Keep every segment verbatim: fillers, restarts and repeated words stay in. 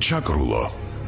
ჩაკრულო.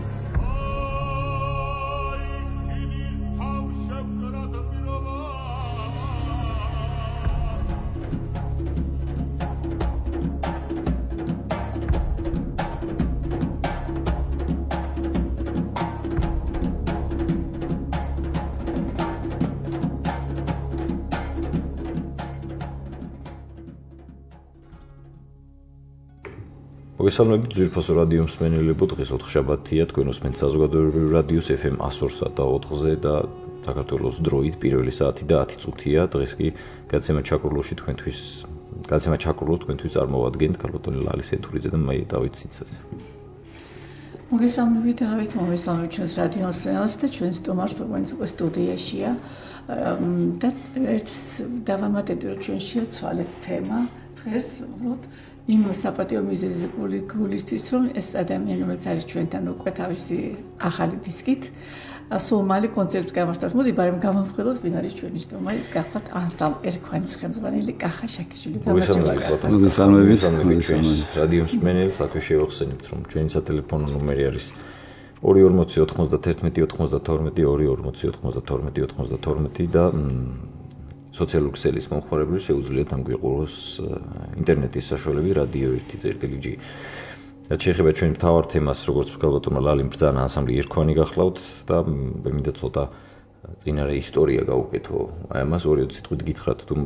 მოგესალმებით ძვირფასო რადიო მსმენელებო, დღეს ოთხშაბათია, თქვენ უსმენთ საზოგადოებრივ რადიოს ეფ ემ one oh three და ოთხზე და საქართველოს დროით პირველი საათი და ათი წუთია. დღეს კი გადაცემა ჩაკრულოში თქვენთვის გადაცემა ჩაკრულო თქვენთვის წარმოვადგენთ ქალბატონი ლალის ეთურიძე და მე დავით ცინცაძე. მოგესალმებით, დავით, მოგესალმებით ჩვენს რადიო მსმენელს და ჩვენს სტუმარს, რომელიც უკვე სტუდიაშია. და ერთ დავამატეთ, რომ ჩვენ შევცვალეთ თემა დღეს, უბრალოდ იმ საპატიო მიზეზის გულისთვის, რომ ეს ადამიანი, რომელიც არის ჩვენთან უკვე თავისი ახალი დისკით, სულ მალე კონცერტს გამართავს. მოდი ბარემ გამოვხილოთ, ვინ არის ჩვენი სტუმარი, გახლავთ ანსამბლ ერქვანის ხელმძღვანელი კახა შაქიშვილი. მოგესალმებით, მოგესალმებით. რადიო მსმენელს აქვე შევახსენებთ, რომ ჩვენი სატელეფონო ნომერი არის ორი ორმოცი ოთხმოცდათერთმეტი ოცდათორმეტი ორი ორმოცი ოთხმოცდათორმეტი ოცდათორმეტი და სოციალური ქსელის მომხმარებლებს შეუძლიათ ამ გვიყუროს ინტერნეტის საშუალებით რადიო ერთი წერტილი ჯი. რაც შეეხება ჩვენ მთავარ თემას, როგორც ქალბატონმა ლალიმ ბრძანა ანსამბლი ერქვანი გახლავთ და მე მინდა ცოტა წინარე ისტორია გავუკეთო. აი ამას ორი სიტყვით გითხრათ, თუ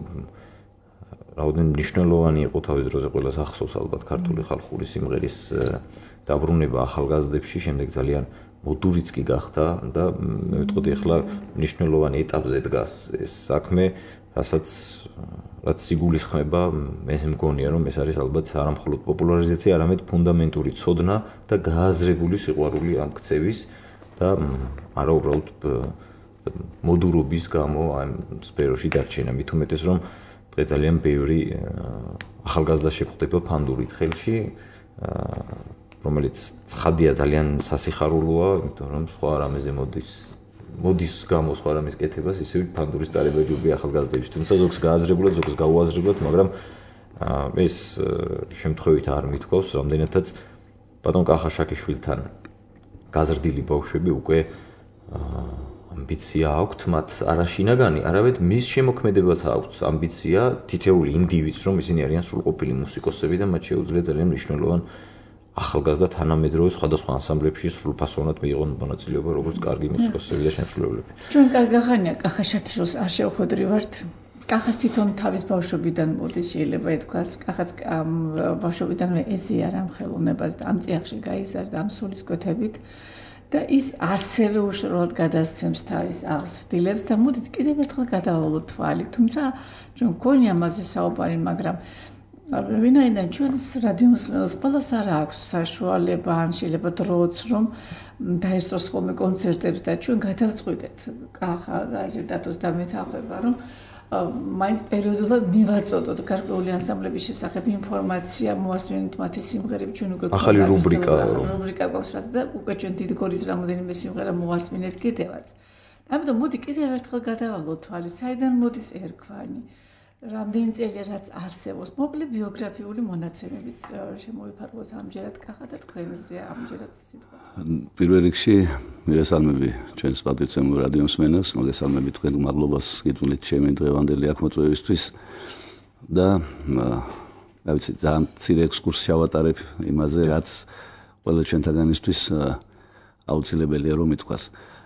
რაოდენ მნიშვნელოვანი იყო თავის დროზე ყველას ახსოვს ალბათ ქართული ხალხური სიმღერის დაბრუნება ახალგაზრდებში, შემდეგ ძალიან მოდურიც კი გახდა და მე ვიტყოდი ახლა მნიშვნელოვანი ეტაპზე დგას ეს საქმე, რასაც რაც სიგულისხმება, მე მგონია რომ ეს არის ალბათ არა მხოლოდ პოპულარიზაცია, არამედ ფუნდამენტური ცოდნა და გააზრებული სიყვარული ამ ქცევის და არა უბრალოდ მოდურობის გამო ამ სფეროში დარჩენა. მით უმეტეს რომ დღეს ძალიან ბევრი ახალგაზრდა შეხვდება ფანდურით ხელში, რომელიც ცხადია ძალიან სასიხარულოა, იმიტომ რომ სხვა რამეზე მოდის მოდის გამო სხვა რამის კეთებას, ისევ ფანდურის ტარება ჯობია ახალგაზრდების, თუმცა ზოგს გააზრებულად, ზოგს გაუაზრებლად, მაგრამ ეს შემთხვევით არ მithქვავს, რამდენადაც ბატონ კახა შაქიშვილთან გაზრდილი ბავშვები უკვე ამბიცია აქვთ, მათ არა შინაგანი, არამედ მის შემოქმედებად აქვთ ამბიცია თითეული ინდივიდს, რომ ისინი არიან სრულყოფილი მუსიკოსები და მათ შეუძლიათ ძალიან მნიშვნელოვან ახალგაზრდა თანამედროვე სხვადასხვა ანსამბლებში სრულფასოვნად მიიღონ მონაწილეობა, როგორც კარგი მუსიკოსები და შემსრულებლები. ჩვენ კარგი ხანია კახა შაქიშვილს არ შევხვედრივართ. კახას თვითონ თავის ბავშვობიდან მოდის, შეიძლება ითქვას, კახაც ბავშვობიდანვე ეზიარა ამ ხელოვნებას და ამ წიაღში გაიზარდა ამ სულისკვეთებით და ის ასევე უშუალოდ გადასცემს თავის აღზრდილებს და მოდით კიდევ ერთხელ გადავალოთ თვალი, თუმცა ჩვენ გქონია ამაზე საუბარი, მაგრამ ვინაიდან ჩვენს რადიო მსმენელს ყველას არ აქვს საშუალება, ან შეიძლება დროც, რომ დაესწროს ხოლმე კონცერტებს და ჩვენ გადავწყვიტეთ კახა გაიზარდოს და მეთანხმება, რომ მაინც პერიოდულად მივაწოდოთ გარკვეული ანსამბლების შესახებ ინფორმაცია, მოასმინეთ მათი სიმღერები, ჩვენ უკვე ახალი რუბრიკა რუბრიკა გვაქვს რაც და უკვე ჩვენ დიდი გორის რამოდენიმე სიმღერა მოასმინეთ კიდევაც. ამიტომ მოდი კიდევ ერთხელ გადავალოთ თვალი, საიდან მოდის ერქვანი. რამდენი წელი რაც არსებობს, მოკლე ბიოგრაფიული მონაცემებით შემოვიფარგლოთ ამჯერად კახა და თქვენზე ამჯერად სიტყვა. პირველ რიგში მოგესალმები ჩვენს პატრიცემულ რადიო მსმენელს, მოგესალმები თქვენ მადლობას გითვლით ჩემი დღევანდელი აქ მოწვევისთვის და რა ვიცი, ძალიან მცირე ექსკურსი შევატარებ იმაზე, რაც ყველა ჩვენთაგანისთვის აუცილებელია რომ ითქვას.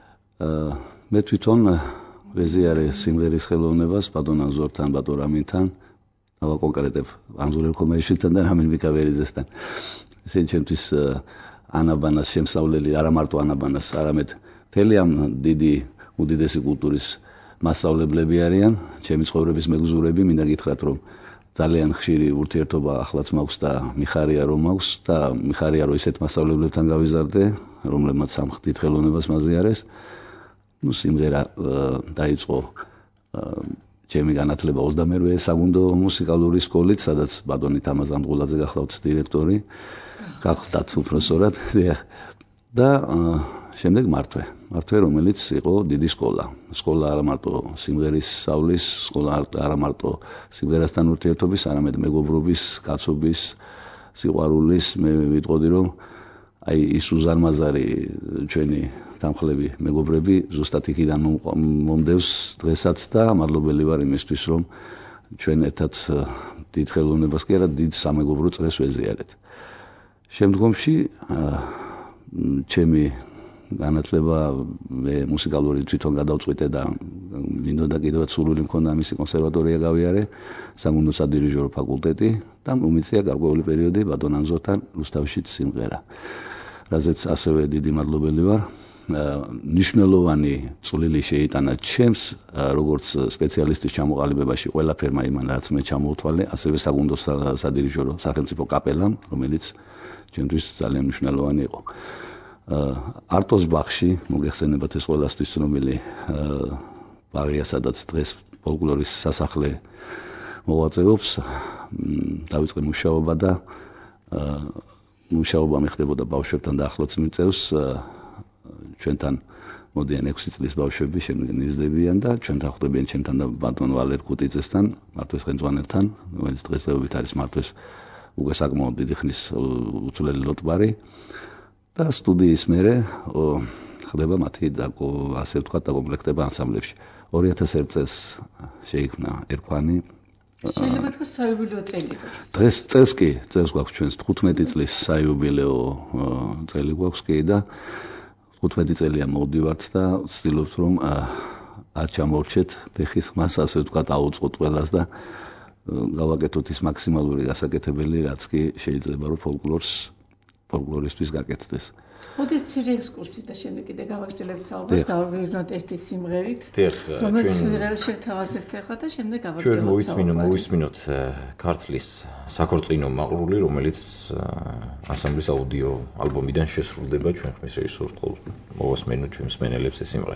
მე თვითონ ვეზიარე სიმღერის ხელოვნებას ბატონ ანზორთან, ბატონ რამინთან, დავაკონკრეტებ ანზორ ელქომეიშვილთან და რამინ მიკავერიძესთან. ესენი ჩემთვის ანაბანას შემსავლელი, არა მარტო ანაბანას, არამედ მთელი ამ დიდი უდიდესი კულტურის მასწავლებლები არიან, ჩემი ცხოვრების მეგზურები, მინდა გითხრათ, რომ ძალიან ხშირი ურთიერთობა ახლაც მაქვს და მიხარია რომ მაქვს და მიხარია რომ ისეთ მასწავლებლებთან გავიზარდე, რომლებმაც ამ დიდ ხელოვნებას მაზიარეს. ნუ სიმღერა დაიწყო ჩემი განათლება ოცდამერვე საგუნდო მუსიკალური სკოლით, სადაც ბატონი თამაზ ამღულაძე გახლავთ დირექტორი, გახლავთ უფროსორად და შემდეგ მართვე. მართვე, რომელიც იყო დიდი სკოლა. სკოლა არა მარტო სიმღერის სწავლის, სკოლა არა მარტო სიმღერასთან ურთიერთობის, არამედ მეგობრობის, კაცობის, სიყვარულის, მე ვიტყოდი რომ აი ის უზარმაზარი ჩვენი დამხლები მეგობრები ზუსტად იქიდან მომდევს დღესაც და მადლობელი ვარ იმისთვის, რომ ჩვენ ერთად დიდ ხელოვნებას კი არა, დიდ სამეგობრო წრეს ვეზიარეთ. შემდგომში ჩემი განათლება მე მუსიკალური თვითონ გადავწყვიტე და მინდოდა კიდევაც სურვილი მქონდა მისი კონსერვატორია გავიარე, სამუნდო სადირიჟორო ფაკულტეტი და მომიწია გარკვეული პერიოდი ბატონანზორთან რუსთავშიც სიმღერა. რაზეც ასევე დიდი მადლობელი ვარ. ნიშნულოვანი წვლილი შეიტანა ჩემს როგორც სპეციალისტის ჩამოყალიბებაში ყველაფერმა იმან რაც მე ჩამოვთვალე, ასევე სამუნდო სადირიჟორო სახელმწიფო კაპელამ, რომელიც ჩემთვის ძალიან მნიშვნელოვანი იყო. არტოს ბაღში მოგეხსენებათ ეს ყველასთვის ცნობილი ბაღია, სადაც დღეს ფოლკლორის სასახლე მოღვაწეობს. დავიწყე მუშაობა და მუშაობა მეხდებოდა ბავშვებთან და ახლაც მიწევს. ჩვენთან მოდიან ექვსი წლის ბავშვები, შემდგომ იზრდებიან და ჩვენთან ხვდებიან ჩემთან და ბატონ ვალერ კუტიძესთან, მართვეს ხელმძღვანელთან, რომელიც დღესდღეობით არის მართვეს უკვე საკმაოდ დიდი ხნის უცვლელი ლოტბარი. და სტუდიის მერე ხდება მათი ასე ვთქვათ დაკომპლექტება ანსამბლებში. ორი ათას ერთ წელს შეიქმნა ერქვანი. შეიძლება თქვა საიუბილეო წელი. დღეს წელს კი, წელს გვაქვს ჩვენს თხუთმეტი წლის საიუბილეო წელი გვაქვს კი და თხუთმეტი წელია მოვდივართ და ვცდილობთ რომ არ ჩამორჩეთ ფეხის ხმას, ასე ვთქვათ, აუწყოთ ყველას და გავაკეთოთ ის მაქსიმალური გასაკეთებელი, რაც კი შეიძლება რომ ფოლკლორს ფოლკლორისთვის გაკეთდეს. მოდის ცირე ექსკურსი და შემდეგ კიდე გავაგრძელებთ საუბარს, დავაგვირგვინოთ ერთი სიმღერით. დიახ, რომელიც სიმღერა შევთავაზებთ ახლა და შემდეგ გავაგრძელებთ. ჩვენ მოვისმინოთ, მოვისმინოთ ქართლის საქორწინო მაყრული, რომელიც ანსამბლის აუდიო ალბომიდან შესრულდება ჩვენ ხმის რეჟისორს ხოლმე. მოვასმენოთ ჩვენ მსმენელებს ეს სიმღერა.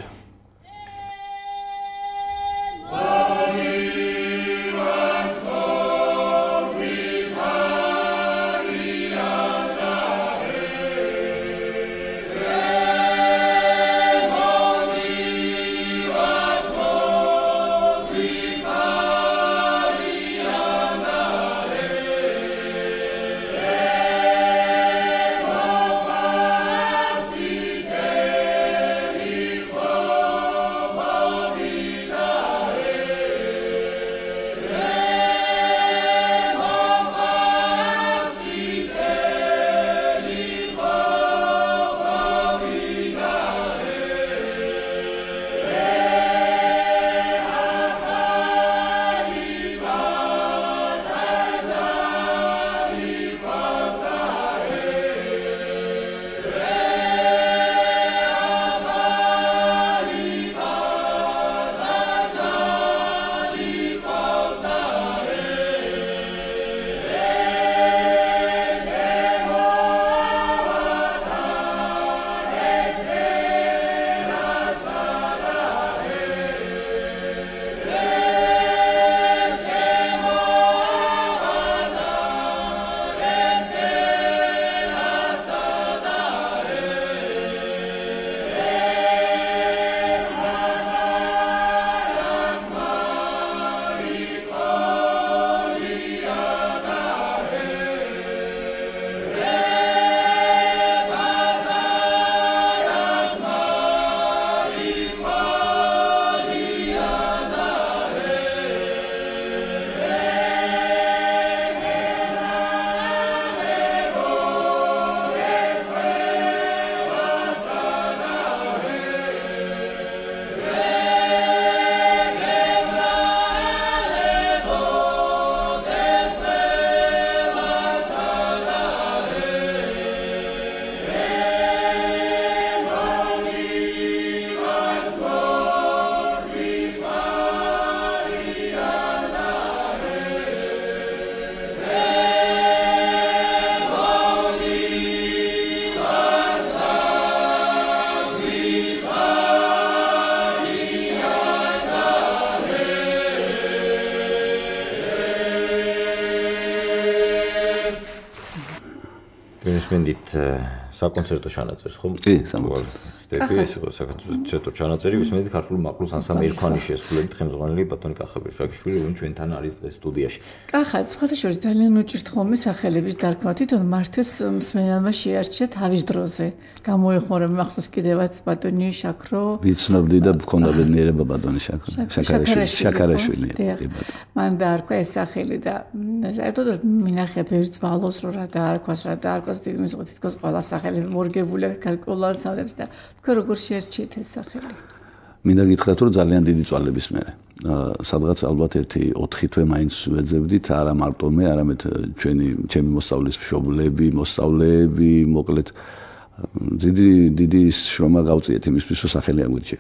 საკონცერტო ჩანაწერს, ხო? კი, საკონცერტო. ეს იყო საკონცერტო ჩანაწერი, ვისმენთ ქართულ მაყურს ანსამბლ ერქვანი შესრულებით ხელმძღვანელი ბატონი კახაბეშაკიშვილი, რომელიც ჩვენთან არის დღეს სტუდიაში. კახა, სხვათა შორის ძალიან უჭირთ ხოლმე სახელების დარქვა, თვითონ მართეს მსმენელმა შეარჩია თავის დროზე. გამოეხმარა მახსოვს კიდევაც ბატონი შაქრო. ვიცნობდი და მქონდა ბედნიერება ბატონი შაქრო. შაქარაშვილი, შაქარაშვილი. მან დაარქვა ეს სახელი და საერთოდ მინახია ბევრი ძვალოს რო რა დაარქვას, რა დაარქვას დიდი მისღო თითქოს ყველა სახელი მორგებული აქვს კალკულაციებს და თქვენ როგორ შეერჩიეთ ეს სახელი? მინდა გითხრათ რომ ძალიან დიდი წვალების მერე. სადღაც ალბათ ერთი ოთხი თვე მაინც ვეძებდით, არა მარტო მე, არამედ ჩვენი ჩემი მოსწავლის მშობლები, მოსწავლეები, მოკლედ დიდი დიდი შრომა გავწიეთ იმისთვის რომ სახელი აგვირჩია.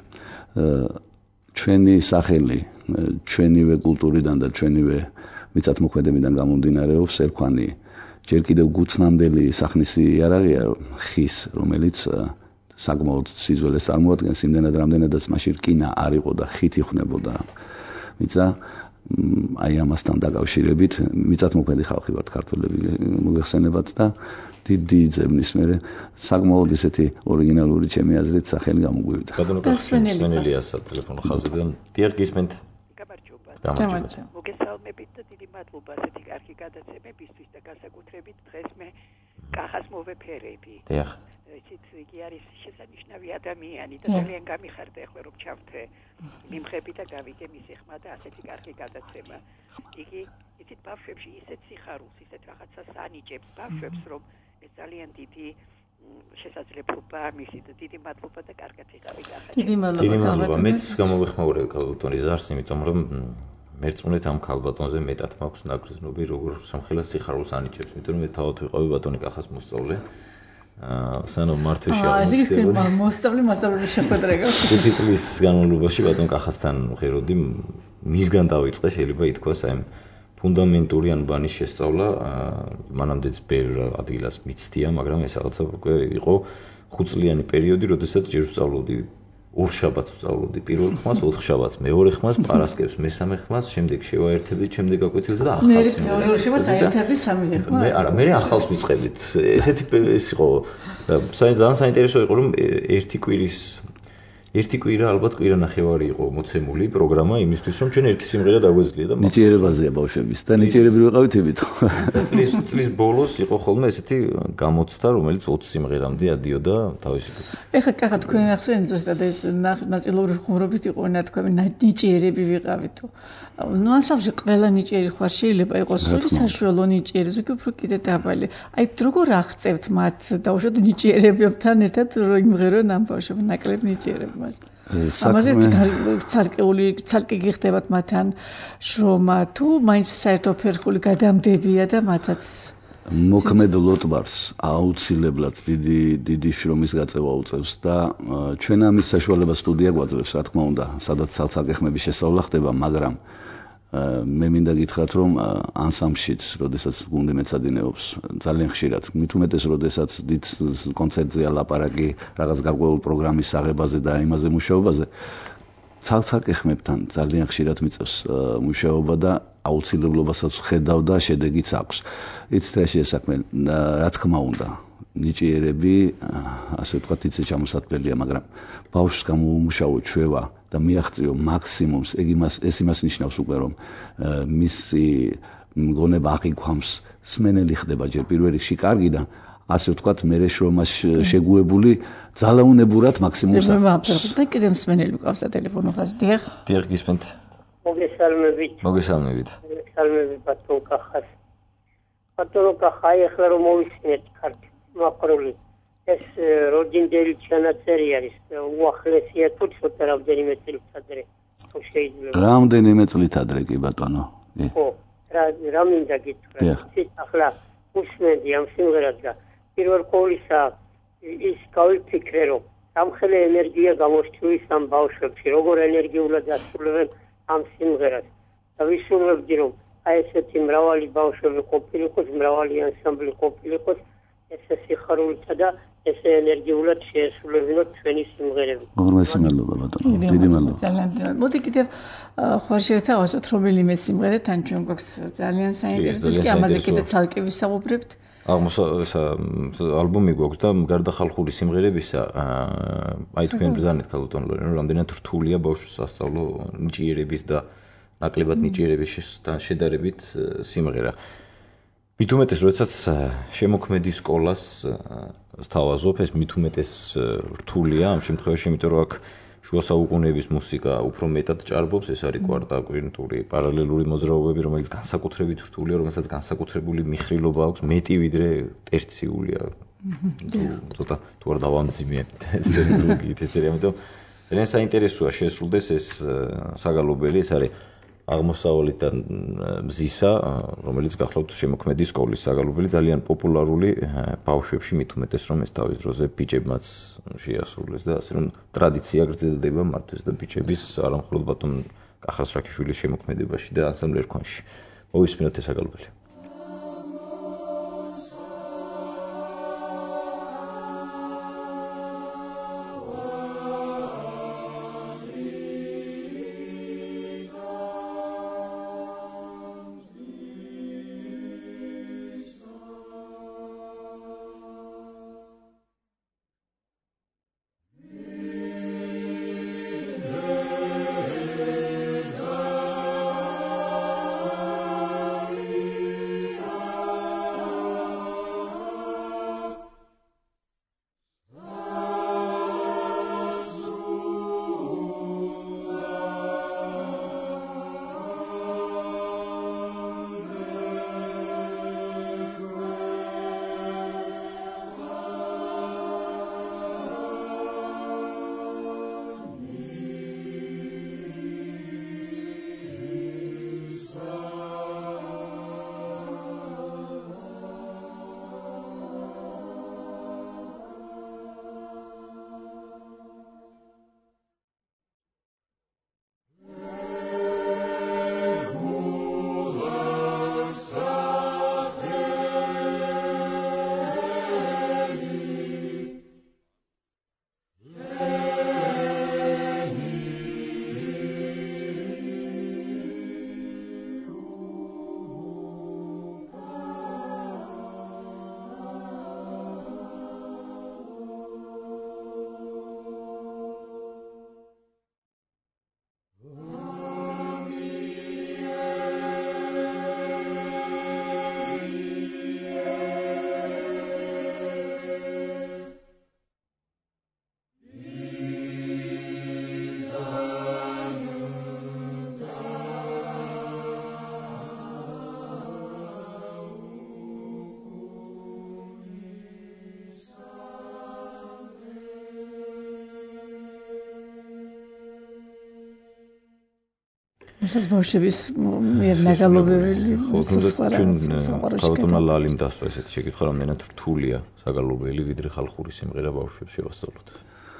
ჩვენი სახელი, ჩვენივე კულტურიდან და ჩვენივე მიწათმოქმედებიდან გამომდინარეობს ერქვანი ჯერ კიდევ გუთნამდელი სახნისი იარაღია ხის, რომელიც საკმაოდ სიძველეს წარმოადგენს, იმდენად რამდენადაც მაშინ რკინა არ იყო და ხით იხვნებოდა მიწა. აი ამასთან დაკავშირებით მიწათმოქმედი ხალხი ვართ ქართველები, მოგეხსენებათ და დიდი ძებნის მერე საკმაოდ ესეთი ორიგინალური ჩემი აზრით სახელი გამოგვივიდა. ბატონო კახაბეშაკიშვილია სატელეფონო ხაზიდან. დიახ, გისმენთ. გამარჯობა. მოგესალმებით და დიდი მადლობა ასეთი კარგი გადაცემებისთვის და განსაკუთრებით დღეს მე კახას მოვეფერები. დიახ. იცით, იგი არის შესანიშნავი ადამიანი და ძალიან გამიხარდა ეხლა რომ ჩავთე მიმღები და გავიგე მისი ხმა და ასეთი კარგი გადაცემა. იგი იცით ბავშვებში ისეთ სიხარულს, ისეთ რაღაცას ანიჭებს ბავშვებს, რომ ეს ძალიან დიდი შესაძლებლობა მისი და დიდი მადლობა და კარგად იყავი კახა. დიდი მადლობა. დიდი მადლობა. მეც გამოვეხმაურებ ქალბატონის ზარს, იმიტომ რომ მერწმუნეთ ამ ქალბატონზე მეტად მაქვს ნაგრძნობი, როგორ სამხელას სიხარულს ანიჭებს, იმიტომ რომ მე თავად ვიყავი ბატონი კახას მოსწავლე. აა სანამ მართვე შეაღვიძე. აა, ეს ის მოსწავლე მასწავლებელი შეხვედრა. ხუთი წლის განმავლობაში ბატონ კახასთან ვღეროდი, მისგან დავიწყე, შეიძლება ითქვას, აი ფუნდამენტური ანბანის შესწავლა, მანამდეც ბევრ ადგილას მიცდია, მაგრამ ეს რაღაცა უკვე იყო ხუთწლიანი პერიოდი, როდესაც ჯერ ვსწავლობდი ორ შაბათს ვსწავლობდი პირველ ხმას, ოთხ შაბათს მეორე ხმას, პარასკევს მესამე ხმას, შემდეგ შევაერთებდი, შემდეგ გაკვეთილზე და ახალს. მე მეორე შაბათს აერთებდი სამი ხმას. მე არა, მე ახალს ვიწყებდით. ესეთი ეს იყო ძალიან საინტერესო იყო, რომ ერთი კვირის ერთი კვირა ალბათ კვირა ნახევარი იყო მოცემული პროგრამა იმისთვის, რომ ჩვენ ერთი სიმღერა დაგვეძლია და ნიჭიერებაზეა ბავშვების და ნიჭიერები ვიყავით იმითო. წლის წლის ბოლოს იყო ხოლმე ესეთი გამოცდა, რომელიც ოცი სიმღერამდე ადიოდა თავისი. ეხლა კახა თქვენ ახსენეთ ზუსტად ეს ნაწილობრივ ხუმრობით იყო და თქვენ ნიჭიერები ვიყავითო. ნუ ასავში ყველა ნიჭიერი ხარ შეიძლება იყოს სული საშუალო ნიჭიერი, ზოგი უფრო კიდე დაბალი. აი როგორ აღწევთ მათ დაუშვათ ნიჭიერებთან ერთად რომ იმღერონ ამ ბავშვებს ნაკლებ ნიჭიერებმა. ამაზე ცალკეული ცალკე გიხდებათ მათთან შრომა თუ მაინც საერთო ფერხული გადამდებია და მათაც მოქმედლოდ ვარს აუცილებლად დიდი დიდი შრომის გაწევა უწევს და ჩვენ ამის საშუალება სტუდია გვაძლევს, რა თქმა უნდა, სადაც ცალ-ცალკე ხმების შესწავლა ხდება, მაგრამ მე მინდა გითხრათ, რომ ანსამბლშიც, როდესაც გუნდი მეცადინეობს, ძალიან ხშირად, მით უმეტეს, როდესაც დიდ კონცერტზეა ლაპარაკი, რაღაც გარკვეულ პროგრამის აღებაზე და იმაზე მუშაობაზე, ცალ-ცალკე ხმებთან ძალიან ხშირად მიწევს მუშაობა და აუცილებლობასაც ხედავ და შედეგიც აქვს. იცით რა შეესაქმე, რა თქმა უნდა, ნიჭიერები, ასე ვთქვათ, იცი ჩამოსატყველია, მაგრამ ბავშვს გამოუმუშაო ჩვევა და მიაღწიო მაქსიმუმს, ეგ იმას ეს იმას ნიშნავს უკვე, რომ მისი მგონება აღიქვამს, სმენელი ხდება ჯერ პირველ რიგში კარგი და ასე ვთქვათ, მერე შრომას შეგუებული ძალაუნებურად მაქსიმუმს აღწევს. და კიდევ მსმენელი გვყავს და ტელეფონო ხაზი. დიახ. დიახ, გისმენთ. მოგესალმებით. მოგესალმებით. მოგესალმებით ბატონ კახას. ბატონ კახა, ახლა რომ მოვისმინეთ ქართული მაყრული. ეს როჯინდელი ჩანაწერი არის, უახლესია თუ ცოტა რამდენიმე წელს ადრე. თუ შეიძლება. რამდენიმე წლით ადრე კი ბატონო. ხო, რა რა მინდა გითხრათ. ის ახლა უსმენდი ამ სიმღერას და პირველ ყოვლისა ის გავიფიქრე, რომ სამხელე ენერგია გამოსწვის ამ ბავშვებში, როგორ ენერგიულად ასრულებენ ამ სიმღერას. და ვისურვებდი, რომ აი ესეთი მრავალი ბავშვები ყოფილიყოს, მრავალი ანსამბლი ყოფილიყოს, ესე სიხარულითა და ესე ენერგიულად შეესრულებინოთ ჩვენი სიმღერები. მოგესალმებით მადლობა ბატონო. დიდი მადლობა. ძალიან დიდი. მოდი კიდევ ხარ შევთავაზოთ რომელიმე სიმღერა თან ჩვენ გვაქვს ძალიან საინტერესო, კი ამაზე კიდე ცალკე ვისაუბრებთ. აღმოსავლეთ ალბომი გვაქვს და გარდა ხალხური სიმღერებისა, აი თქვენ ბრძანეთ ქალბატონ ლორენ, რომ რამდენად რთულია ბავშვს სასწავლო ნიჭიერების და ნაკლებად ნიჭიერების შედარებით სიმღერა. მით უმეტეს, როდესაც შემოქმედი სკოლას სთავაზობ, ეს მით უმეტეს რთულია ამ შემთხვევაში, იმიტომ რომ აქ შუა საუკუნეების მუსიკა უფრო მეტად ჭარბობს, ეს არის კვარტაკვირტული პარალელური მოძრაობები, რომელიც განსაკუთრებით რთულია, რომელსაც განსაკუთრებული მიხრილობა აქვს, მეტი ვიდრე ტერციულია. ცოტა თუ არ დავამძიმე ეს ტერმინოლოგიით ეწერია, ამიტომ ძალიან საინტერესოა შესრულდეს ეს საგალობელი, ეს არის აღმოსავლეთიდან მზისა, რომელიც გახლავთ შემოქმედი სკოლის საგალობელი, ძალიან პოპულარული ბავშვებში, მით უმეტეს რომ ეს თავის დროზე ბიჭებმაც შეასრულეს და ასე რომ ტრადიცია გრძელდება მათთვის და ბიჭების არა მხოლოდ ბატონ კახას შაქიშვილის შემოქმედებაში და ანსამბლ ერქვანში. მოვისმინოთ ეს საგალობელი. ეს ბავშვების მიერ ნაგალობელი ხალხურმა ლალიმ დასვა ესეთი შეკითხვა, რამდენად რთულია საგალობელი ვიდრე ხალხური სიმღერა ბავშვებს შევასწავლოთ.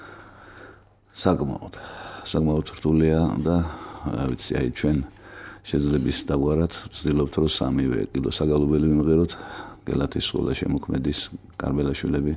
საკმაოდ საკმაოდ რთულია და ვიცი, აი ჩვენ შეძლების დავარად ვცდილობთ, რომ სამივე კილო საგალობელი ვიმღეროთ, გელათის სკოლა შემოქმედის კარბელაშვილები.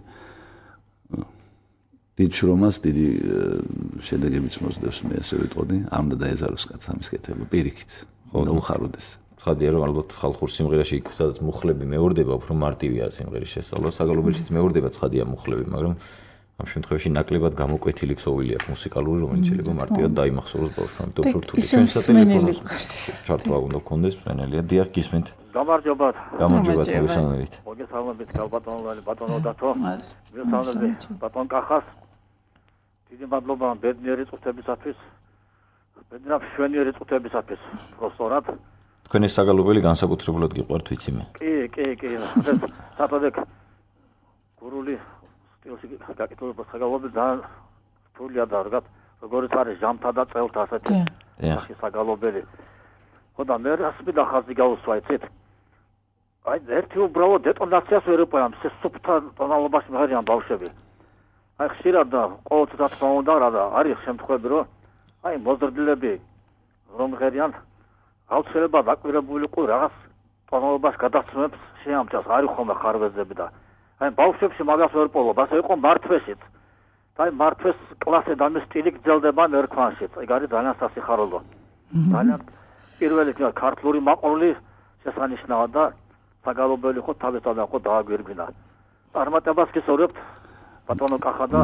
დიდ შრომას დიდი შედეგებიც მოსდევს, მე ასე ვიტყოდი, ამ და დაეზაროს კაც ამის კეთება პირიქით და უხაროდეს. ცხადია, რომ ალბათ ხალხურ სიმღერაში იქ სადაც მუხლები მეორდება, უფრო მარტივია სიმღერის შესწავლა, საგალობელშიც მეორდება ცხადია მუხლები, მაგრამ ამ შემთხვევაში ნაკლებად გამოკვეთილი ქსოვილი აქვს მუსიკალური, რომელიც შეიძლება მარტივად დაიმახსოვროს ბავშვმა, ამიტომ უფრო რთულია. ჩვენ სატელეფონო ჩართვა უნდა გქონდეს, მენელია, დიახ, გისმენთ. გამარჯობათ. გამარჯობათ, მოგესალმებით. მოგესალმებით, ქალბატონო, ბატონო დათო. მოგესალმებით, ბატონ კახას. დიდი მადლობა ბედნიერი წუთებისათვის. ბედნიერი მშვენიერი წუთებისათვის, პროსტორად. თქვენ ეს საგალობელი განსაკუთრებულად გიყვართ, ვიცი მე. კი, კი, კი. სათოდეკ გურული სტილში გაკეთებული საგალობელი ძალიან რთულია და რაღაც როგორც არის ჟამთა და წელთა ასეთი. ახი საგალობელი. ხოდა მე რასმი და ხაზი გავუსვა, იცით? აი, ერთი უბრალოდ დეტონაციას ვერ ეპოვამ, ეს სუფთა ტონალობაში მღერიან ბავშვები. აი, ხშირად და ყოველთვის რა თქმა უნდა, რა და არის შემთხვევები, რომ აი, მოზრდილები რომ მღერიან, აუცილებლად დაკვირებული ყო რაღაც ტონალობას გადაცემებს შეამჩას, არის ხოლმე ხარვეზები და აი, ბავშვებში მაგას ვერ პოვობ, ასე იყო მართვესით. და აი, მართვეს კლასე და მის სტილი გრძელდება ერქვანშიც. ეგ არის ძალიან სასიხარულო. ძალიან პირველი ქართლური მაყურველი შესანიშნავად და საგალობელი ხო თავისთავად ხო დააგვირგვინა. წარმატებას გისურვებთ ბატონო კახა და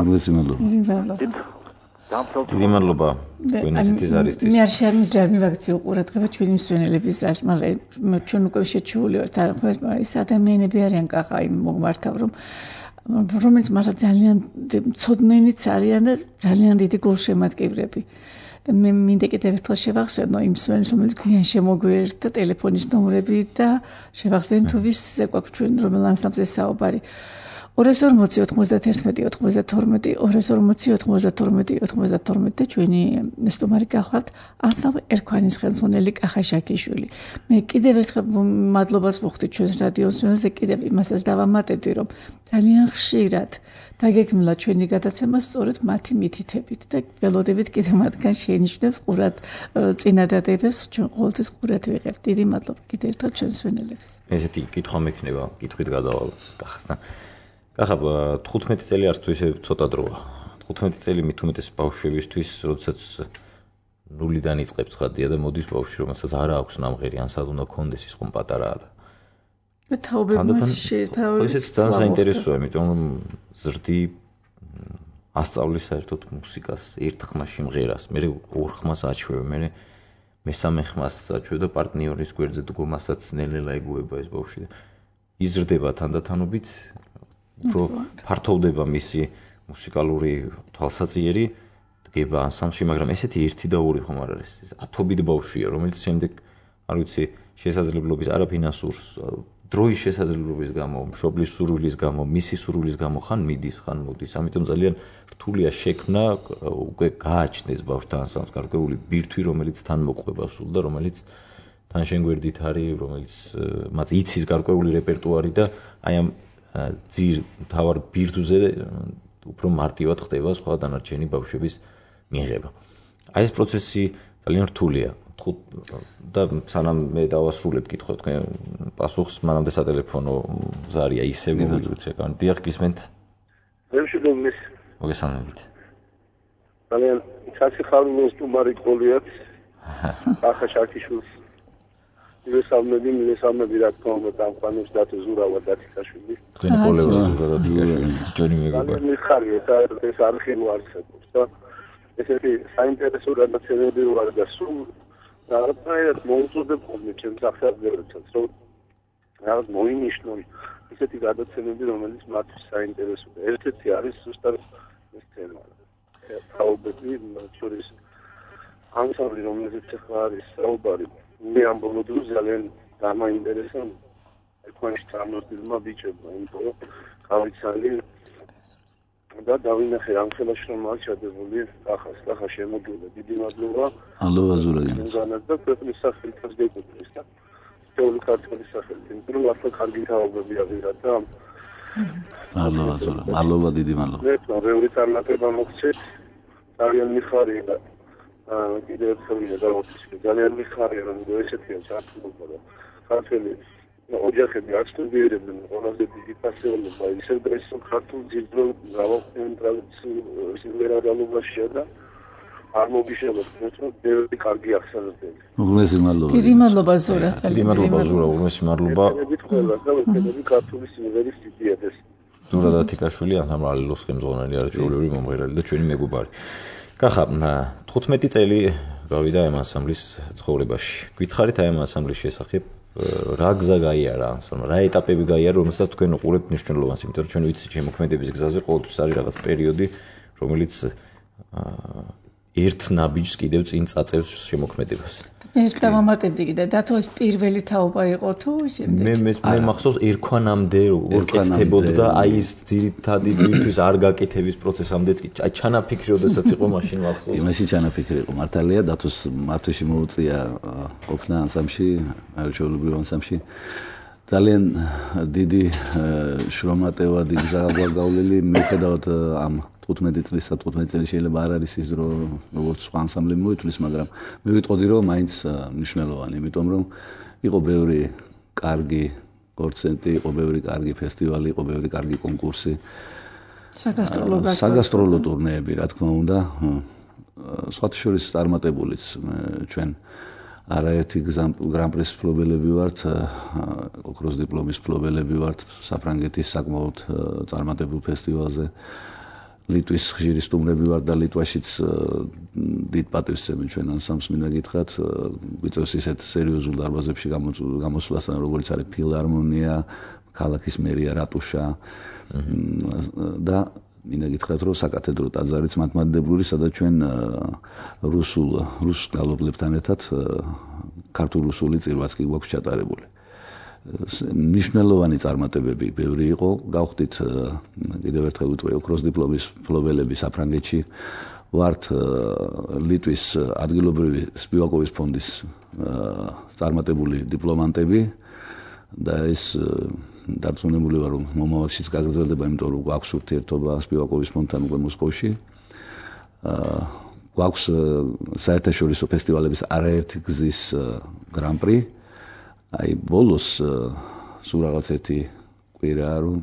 დიდი მადლობა თქვენისთვის არის მე არ შემიძლია მივაქციო ყურადღება ჩვენი მსვენელების რაშმალე ჩვენ უკვე შეჩეული ვართ არ ხო ეს ადამიანები არიან კახა იმ მოგმართავ რომ რომელიც მართლა ძალიან მწოდნენიც არიან და ძალიან დიდი გულშემატკივრები და მე მინდა კიდევ ერთხელ შევახსენო იმ მსმენელს რომელიც გვიან შემოგვიერთდა ტელეფონის ნომრები და შევახსენ თუ ვის გვაქვს ჩვენ რომელ ანსამბლზე საუბარი ორი ორმოცი ოთხმოცდაერთმეტი ოცდათორმეტი ორი ორმოცი ოცდათორმეტი ოცდათორმეტი და ჩვენი სტუმარი გახლავთ ანსამბლ ერქვანის ხელმძღვანელი კახა შაქიშვილი. მე კიდევ ერთხელ მადლობას ვუხდით ჩვენს რადიოს მსმენელს და კიდევ იმასაც დავამატებდი რომ ძალიან ხშირად დაგეგმილა ჩვენი გადაცემა სწორედ მათი მითითებით და ველოდებით კიდევ მათგან შეინიშნებს ყურად წინადადებებს ჩვენ ყოველთვის ყურად ვიღებთ. დიდი მადლობა კიდევ ერთხელ ჩვენს მსმენელებს. ესეთი კითხვა მექნება, კითხვით გადავალ კახასთან. კახა თხუთმეტი წელი არც თუ ისე ცოტა დროა. თხუთმეტი წელი მით უმეტეს ბავშვებისთვის, როდესაც ნულიდან იწყებს ხადია და მოდის ბავშვი, რომელსაც არ აქვს ნამღერი, ან სად უნდა კონდეს ის ხომ პატარაა და თაობებმაც შეთავაზეს. ესეც ძალიან საინტერესოა, იმიტომ რომ ზრდი ასწავლის საერთოდ მუსიკას, ერთ ხმას სიმღერას, მე ორ ხმას აჩვევ, მე მესამე ხმას აჩვევ და პარტნიორის გვერდზე დგომასაც ნელ-ნელა ეგუება ეს ბავშვი და იზრდება თანდათანობით უფრო ფართოვდება მისი მუსიკალური თვალსაჩინო დგება ანსამბლში, მაგრამ ესეთი ერთი და ორი ხომ არ არის. ეს ათობით ბავშვია, რომელიც შემდეგ არ ვიცი შესაძლებლობის არაფინანსურს, დროის შესაძლებლობის გამო, მშობლის სურვილის გამო, მისი სურვილის გამო ხან მიდის, ხან მოდის. ამიტომ ძალიან რთულია შექმნა უკვე გააჩნდეს ბავშვთან ანსამბლს გარკვეული ბირთვი, რომელიც თან მოყვება სულ და რომელიც თან შენ გვერდით არის, რომელიც მას იცის გარკვეული რეპერტუარი და აი ამ ძირ თავარ ბირთვზე უფრო მარტივად ხდება სხვა დანარჩენი ბავშვების მიღება. აი ეს პროცესი ძალიან რთულია. და სანამ მე დავასრულებ კითხვა თქვენ პასუხს, მანამდე სატელეფონო ზარია ისე მოვიდეთ რეკან. დიახ, გისმენთ? მშვიდობის. მოგესალმებით. ძალიან სასიხარულო სტუმარი ყოლიათ. კახა შაქიშვილს. მისამები, მისამები რა თქმა უნდა ამხანებს დათო ზურავა დათიკაშვილი. თქვენი ყოლება ზურავა დათიკაშვილი. ჩვენი მეგობარი. ძალიან მიხარია ეს არქივი არსებობს და ესეთი საინტერესო გადაცემები ვარ და სულ რაღაცნაირად მოუწოდებ ხოლმე ჩემს ახალგაზრდებს, რომ რაღაც მოინიშნონ ესეთი გადაცემები, რომელიც მათთვის საინტერესოა. ერთ-ერთი არის ზუსტად ეს თემა. თაობები, შორის ანსამბლი, რომელიც ახლა არის საუბარი, მე ამ ბოლო დროს ძალიან დამაინტერესა ერქვანის წარმოსდილმა ბიჭებმა, იმიტომ რომ გავიცანი და დავინახე ამ ხელაში რომ არ ჩადებული ახას ახლა შემოგვიდა დიდი მადლობა ალო აზურაგიანს და ქვეყნის სახელით გეკუთვნის და თეორიული ქართლის სახელით იმიტომ რომ ახლა კარგი თაობები აღიღათ და ალო აზურა მადლობა დიდი მადლობა მე თორეული წარმატება მოგცეთ ძალიან მიხარია და კიდევ ერთხელ დავუცხო ძალიან მიხარია რომ ესეთია ჩართულობა და ქართული ოჯახები არ სტუდირებდნენ ყველაზე დიდი პასიონობა ისევ დღესო ქართულ ძირძო გავახდენ ტრადიციულ სიმღერადალობაშია და არ მოგიშალოთ რომ ბევრი კარგი ახსენებელი. უღმესი მადლობა. დიდი მადლობა ზურა. დიდი მადლობა ზურა, უღმესი მადლობა. მე თქვენ და ვეცადები ქართული სიმღერის დიდიადეს. ზურა დათიკაშვილი ანსამბლ ალილოს ხელმძღვანელი არის ჩვეულებრივი მომღერალი და ჩვენი მეგობარი. კახა თხუთმეტი წელი გავიდა ამ ანსამბლის ცხოვრებაში. გითხარით აი ამ ანსამბლის შესახებ რა გზა გაიარა ანსამბლმა, რა ეტაპები გაიარა, რომელსაც თქვენ უყურებთ მნიშვნელოვანს, იმიტომ რომ ჩვენ ვიცით შემოქმედების გზაზე ყოველთვის არის რაღაც პერიოდი, რომელიც ერთ ნაბიჯს კიდევ წინ წაწევს შემოქმედებას. ერთ დავამატებდი კიდე, დათო ეს პირველი თაობა იყო თუ შემდეგ? მე მე მე მახსოვს ერქვანამდე უკეთდებოდა აი ეს ძირითადი ბირთვის არ გაკეთების პროცესამდეც კი აი ჩანაფიქრი როდესაც იყო მაშინ მახსოვს. იმაში ჩანაფიქრი იყო მართალია, დათოს მართვიში მოუწია ყოფნა ანსამბლში, არჩეულებრივ ანსამბლში. ძალიან დიდი შრომატევა, დიდი ზაღალგავლელი მიუხედავად ამ თხუთმეტი წლის თხუთმეტი წელი შეიძლება არ არის ის დრო როგორც სხვა ანსამბლები მოითვლის, მაგრამ მე ვიტყოდი რომ მაინც მნიშვნელოვანი, იმიტომ რომ იყო ბევრი კარგი კონცერტი, იყო ბევრი კარგი ფესტივალი, იყო ბევრი კარგი კონკურსი. საგასტროლო საგასტროლო ტურნეები, რა თქმა უნდა, სხვათა შორის წარმატებულიც ჩვენ არაერთი გრან-პრის მფლობელები ვართ, ოქროს დიპლომის მფლობელები ვართ საფრანგეთის საკმაოდ წარმატებულ ფესტივალზე. ლიტვის ხშირი სტუმრები ვართ და ლიტვაშიც დიდ პატივს ვცემენ ჩვენ ანსამბლს, მინდა გითხრათ, გვიწევს ისეთ სერიოზულ დარბაზებში გამოსვლასთან, როგორც არის ფილარმონია, ქალაქის მერია რატუშა და მინდა გითხრათ, რომ საკათედრო ტაძარიც მართლმადიდებლური, სადაც ჩვენ რუსულ რუს გალობლებთან ერთად ქართულ-რუსული წირვაც კი გვაქვს ჩატარებული. მნიშვნელოვანი წარმატებები ბევრი იყო, გავხდით კიდევ ერთხელ ვიტყვი ოქროს დიპლომის მფლობელები საფრანგეთში, ვართ ლიტვის ადგილობრივი სპივაკოვის ფონდის წარმატებული დიპლომანტები და ეს დარწმუნებული ვარ, რომ მომავალშიც გაგრძელდება, იმიტომ რომ გვაქვს ურთიერთობა სპივაკოვის ფონდთან უკვე მოსკოვში. გვაქვს საერთაშორისო ფესტივალების არაერთი გზის გრან-პრი. აი ბოლოს სულ რაღაც ერთი კვირა რომ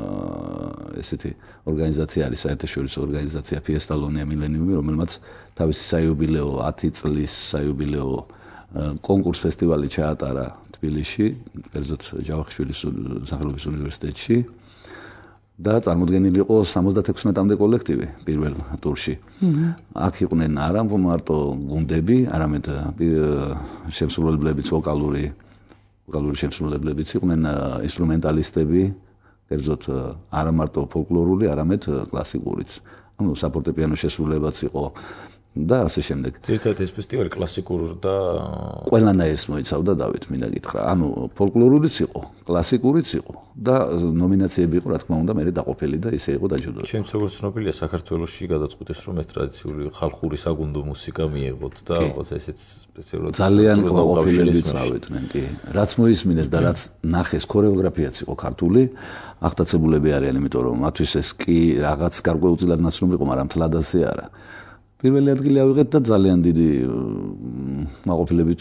ესეთი ორგანიზაცია არის, საერთაშორისო ორგანიზაცია Fiestallonia Millennium, რომელმაც თავისი საიუბილეო ათი წლის საიუბილეო კონკურს ფესტივალი ჩაატარა თბილისში, კერძოდ ჯავახიშვილის სახელობის უნივერსიტეტში და წარმოდგენილი იყო სამოცდათექვსმეტამდე კოლექტივი პირველ ტურში. აქ იყვნენ არა მარტო გუნდები, არამედ შემსრულებლებიც ვოკალური ვოკალური შემსრულებლებიც იყვნენ, ინსტრუმენტალისტები, კერძოდ არა მარტო ფოლკლორული, არამედ კლასიკურიც. ანუ საფორტეპიანო შესრულებაც იყო და ასე შემდეგ. ძირითადად ეს ფესტივალი კლასიკურ და ყველანაირს მოიცავდა, დავით, მინდა გითხრა. ანუ ფოლკლორულიც იყო, კლასიკურიც იყო და ნომინაციები იყო, რა თქმა უნდა, მე დაყოფილი და ისე იყო დაჯილდოებული. ჩემს როგორც ცნობილია, საქართველოში გადაწყვიტეს, რომ ეს ტრადიციული ხალხური საგუნდო მუსიკა მიიღოთ და ალბათ ესეც სპეციალურად ძალიან ყოფილებიც რავით მე კი. რაც მოისმინეს და რაც ნახეს, ქორეოგრაფიაც იყო ქართული, აღტაცებულები არიან, იმიტომ რომ მათთვის ეს კი რაღაც გარკვეულწილად ნაცნობი იყო, მაგრამ თლად ასე არა. პირველი ადგილი ავიღეთ და ძალიან დიდი მაყოფილებით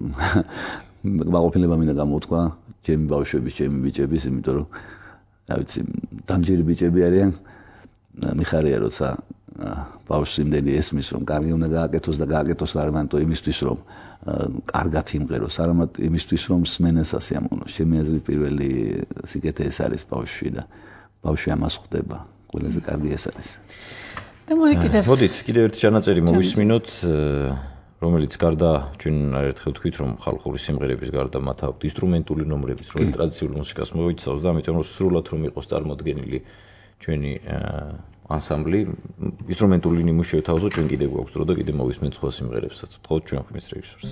მაყოფილება მინდა გამოთქვა ჩემი ბავშვების, ჩემი ბიჭების, იმიტომ რომ რა ვიცი, დამჯერი ბიჭები არიან. მიხარია, როცა ბავშვს იმდენი ესმის, რომ კარგი უნდა გააკეთოს და გააკეთოს არ მარტო იმისთვის, რომ კარგად იმღეროს, არამედ იმისთვის, რომ სმენას ასიამოვნოს. ჩემი აზრით პირველი სიკეთე ეს არის ბავშვი და ბავშვი ამას ხვდება. ყველაზე კარგი ეს არის. და მოეკიდეთ. მოდით, კიდევ ერთი ჩანაწერი მოვისმინოთ, რომელიც გარდა ჩვენ ერთხელ თქვით, რომ ხალხური სიმღერების გარდა მათ აქვთ ინსტრუმენტული ნომრების, რომელიც ტრადიციულ მუსიკას მოიცავს და ამიტომ რომ სრულად რომ იყოს წარმოდგენილი ჩვენი ანსამბლი, ინსტრუმენტული ნიმუში შევთავაზოთ, ჩვენ კიდევ გვაქვს დრო და კიდევ მოვისმენთ სხვა სიმღერებსაც. ვთხოვთ ჩვენ ხმის რეჟისორს.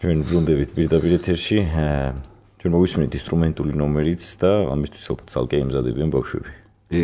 ჩვენ ბრუნდებით პირდაპირ ეთერში. ჩვენ მოვისმენთ ინსტრუმენტული ნომერიც და ამისთვის ცალკე ემზადებიან ბავშვები. კი.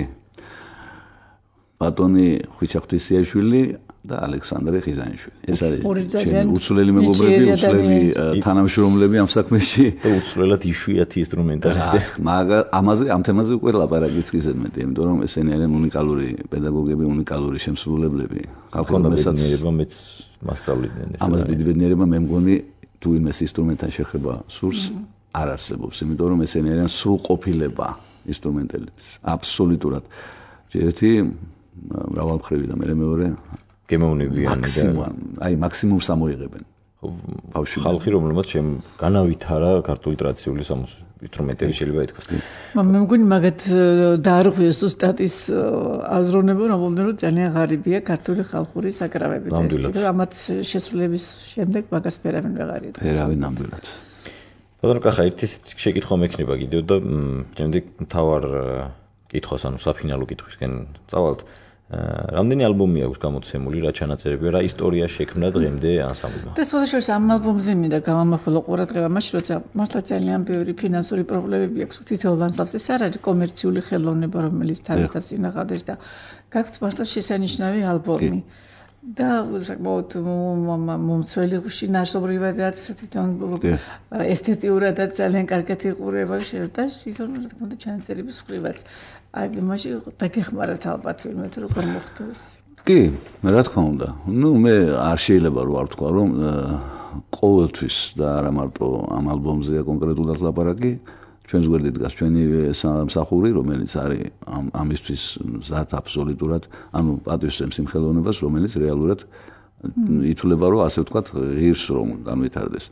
ბატონი ხვიჩა ღვთისიაშვილი და ალექსანდრე ხიზანიშვილი. ეს არის ჩემი უცვლელი მეგობრები, უცვლელი თანამშრომლები ამ საქმეში და უცვლელად იშვიათი ინსტრუმენტალისტი. მაგრამ ამაზე ამ თემაზე უკვე ლაპარაკიც კი ზედმეტი, იმიტომ რომ ესენი არიან უნიკალური პედაგოგები, უნიკალური შემსრულებლები. ხალხმა მეცნიერება მეც მასწავლიდნენ ეს. ამას დიდი ბედნიერება მე მგონი თუ იმეს ინსტრუმენტთან შეხება სურს არ არსებობს, იმიტომ რომ ესენი არიან სრულყოფილება ინსტრუმენტელების. აბსოლუტურად. ერთი მრავალმხრივი და მე მეორე გემოვნებიანი და აი მაქსიმუმს ამოიღებენ. ხალხი რომელმაც შემ განავითარა ქართული ტრადიციული ინსტრუმენტები შეიძლება ითქვას. მე მგონი მაგათ დაარღვიეს უსტატის აზროვნება, რომ ძალიან ღარიბია ქართული ხალხური საკრავები. ამათ შესრულების შემდეგ მაგას ფერავინ ვეღარ იტყვის. ფერავინ ნამდვილად. ბატონო კახა, ერთი შეკითხვა მექნება კიდევ და შემდეგ მთავარ კითხვას, ანუ საფინალო კითხვისკენ წავალთ. რამდენი ალბომი აქვს გამოცემული, რა ჩანაწერებია, რა ისტორია შექმნა დღემდე ანსამბლმა? და სხვადასხვა ამ ალბომზე მინდა გავამახვილო ყურადღება მაშინ, როცა მართლა ძალიან ბევრი ფინანსური პრობლემები აქვს თითოეულ ანსამბლს. ეს არ არის კომერციული ხელოვნება, რომელიც თავისთავად ინახავდეს და გაქვთ მართლა შესანიშნავი ალბომი. და საკმაოდ მომცველი შინაარსობრივადაც თვითონ ესთეტიურადაც ძალიან კარგად იყურება და თვითონ რა თქმა უნდა ჩანაწერების ხრივაც. აი იმაში დაგეხმარათ ალბათ ვინმე თუ როგორ მოხდეს. კი, რა თქმა უნდა. ნუ მე არ შეიძლება რო არ ვთქვა რომ ყოველთვის და არა მარტო ამ ალბომზეა კონკრეტულად ლაპარაკი, ჩვენს გვერდით დგას ჩვენი მსახური, რომელიც არის ამისთვის მზად აბსოლუტურად, ანუ პატივისცემს იმ ხელოვნებას, რომელიც რეალურად ითვლება რომ ასე ვთქვათ ღირს რომ განვითარდეს.